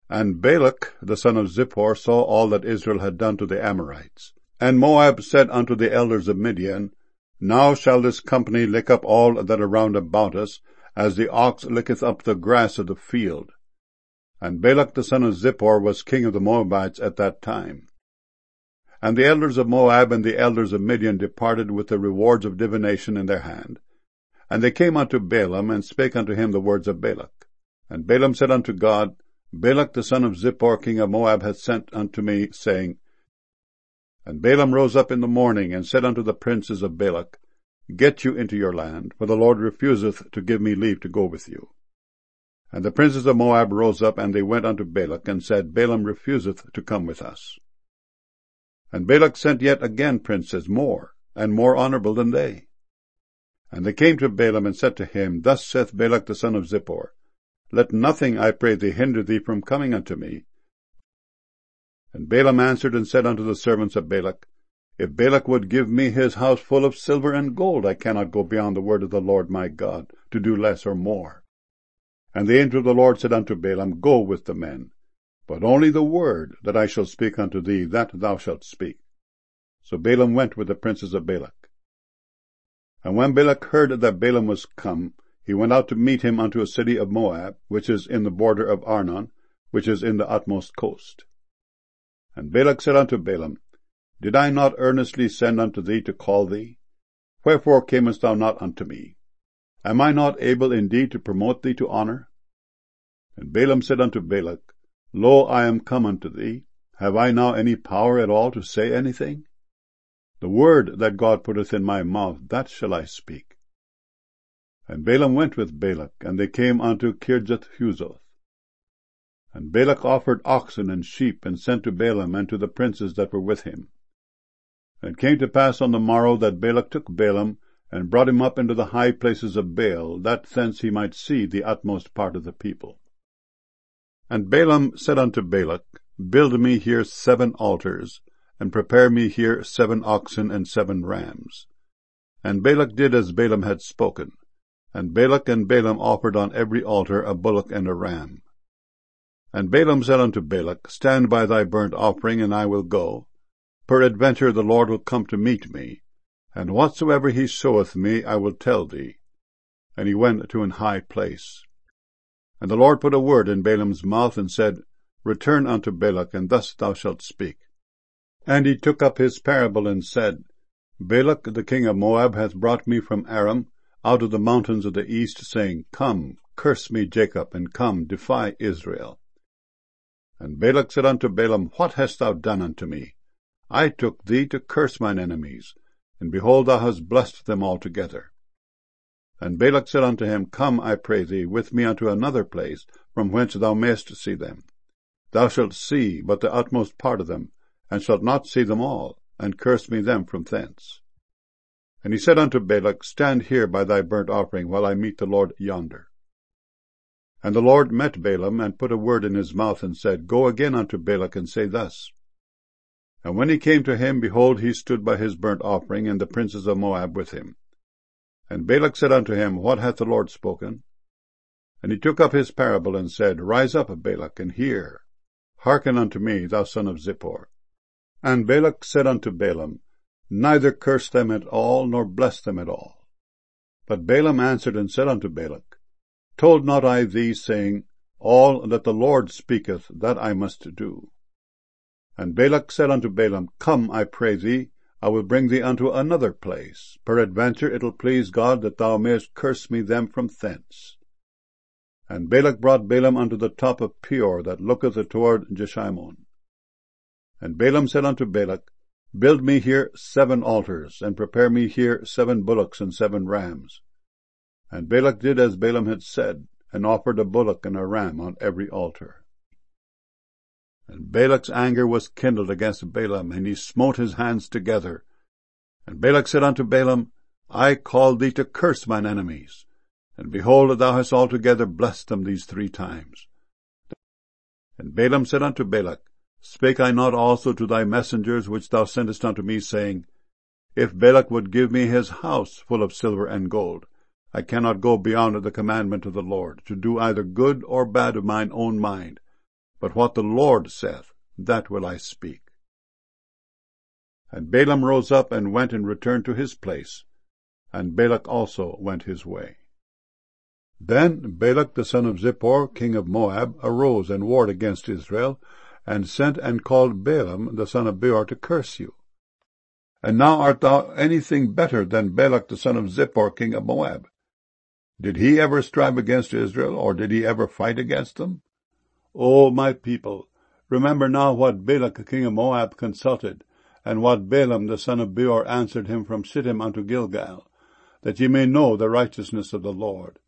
And Balak the son of Zippor saw all that Israel had done to the Amorites. And Moab said unto the elders of Midian, Now shall this company lick up all that are round about us, as the ox licketh up the grass of the field. And Balak the son of Zippor was king of the Moabites at that time. And the elders of Moab and the elders of Midian departed with the rewards of divination in their hand. And they came unto Balaam, and spake unto him the words of Balak. And Balaam said unto God, Balak the son of Zippor king of Moab hath sent unto me, saying. And Balaam rose up in the morning, and said unto the princes of Balak, Get you into your land, for the Lord refuseth to give me leave to go with you. And the princes of Moab rose up, and they went unto Balak, and said, Balaam refuseth to come with us. And Balak sent yet again princes more, and more honorable than they. And they came to Balaam, and said to him, Thus saith Balak the son of Zippor, Let nothing, I pray thee, hinder thee from coming unto me. And Balaam answered and said unto the servants of Balak, If Balak would give me his house full of silver and gold, I cannot go beyond the word of the Lord my God, to do less or more. And the angel of the Lord said unto Balaam, Go with the men, but only the word that I shall speak unto thee, that thou shalt speak. So Balaam went with the princes of Balak. And when Balak heard that Balaam was come, he went out to meet him unto a city of Moab, which is in the border of Arnon, which is in the utmost coast. And Balak said unto Balaam, Did I not earnestly send unto thee to call thee? Wherefore camest thou not unto me? Am I not able indeed to promote thee to honor? And Balaam said unto Balak, Lo, I am come unto thee. Have I now any power at all to say anything? The word that God putteth in my mouth, that shall I speak. And Balaam went with Balak, and they came unto Kirjath-huzoth. And Balak offered oxen and sheep, and sent to Balaam and to the princes that were with him. And it came to pass on the morrow that Balak took Balaam, and brought him up into the high places of Baal, that thence he might see the utmost part of the people. And Balaam said unto Balak, Build me here 7 altars, and prepare me here 7 oxen and 7 rams. And Balak did as Balaam had spoken. And Balak and Balaam offered on every altar a bullock and a ram. And Balaam said unto Balak, Stand by thy burnt offering, and I will go. Peradventure the Lord will come to meet me, and whatsoever he showeth me I will tell thee. And he went to an high place. And the Lord put a word in Balaam's mouth, and said, Return unto Balak, and thus thou shalt speak. And he took up his parable, and said, Balak the king of Moab hath brought me from Aram, out of the mountains of the east, saying, Come, curse me, Jacob, and come, defy Israel. And Balak said unto Balaam, What hast thou done unto me? I took thee to curse mine enemies, and behold, thou hast blessed them altogether. And Balak said unto him, Come, I pray thee, with me unto another place, from whence thou mayest see them. Thou shalt see but the utmost part of them, and shalt not see them all, and curse me them from thence. And he said unto Balak, Stand here by thy burnt offering, while I meet the Lord yonder. And the Lord met Balaam, and put a word in his mouth, and said, Go again unto Balak, and say thus. And when he came to him, behold, he stood by his burnt offering, and the princes of Moab with him. And Balak said unto him, What hath the Lord spoken? And he took up his parable, and said, Rise up, Balak, and hear. Hearken unto me, thou son of Zippor. And Balak said unto Balaam, Neither curse them at all, nor bless them at all. But Balaam answered and said unto Balak, Told not I thee, saying, All that the Lord speaketh, that I must do? And Balak said unto Balaam, Come, I pray thee, I will bring thee unto another place. Peradventure it will please God that thou mayest curse me them from thence. And Balak brought Balaam unto the top of Peor, that looketh toward Jeshimon. And Balaam said unto Balak, Build me here 7 altars, and prepare me here 7 bullocks and 7 rams. And Balak did as Balaam had said, and offered a bullock and a ram on every altar. And Balak's anger was kindled against Balaam, and he smote his hands together. And Balak said unto Balaam, I called thee to curse mine enemies, and behold, thou hast altogether blessed them these 3 times. And Balaam said unto Balak, Spake I not also to thy messengers which thou sentest unto me, saying, If Balak would give me his house full of silver and gold, I cannot go beyond the commandment of the Lord, to do either good or bad of mine own mind, but what the Lord saith, that will I speak. And Balaam rose up and went and returned to his place, and Balak also went his way. Then Balak the son of Zippor, king of Moab, arose and warred against Israel, and sent and called Balaam the son of Beor to curse you. And now art thou anything better than Balak the son of Zippor, king of Moab? Did he ever strive against Israel, or did he ever fight against them? O my people, remember now what Balak king of Moab consulted, and what Balaam the son of Beor answered him from Shittim unto Gilgal, that ye may know the righteousness of the Lord.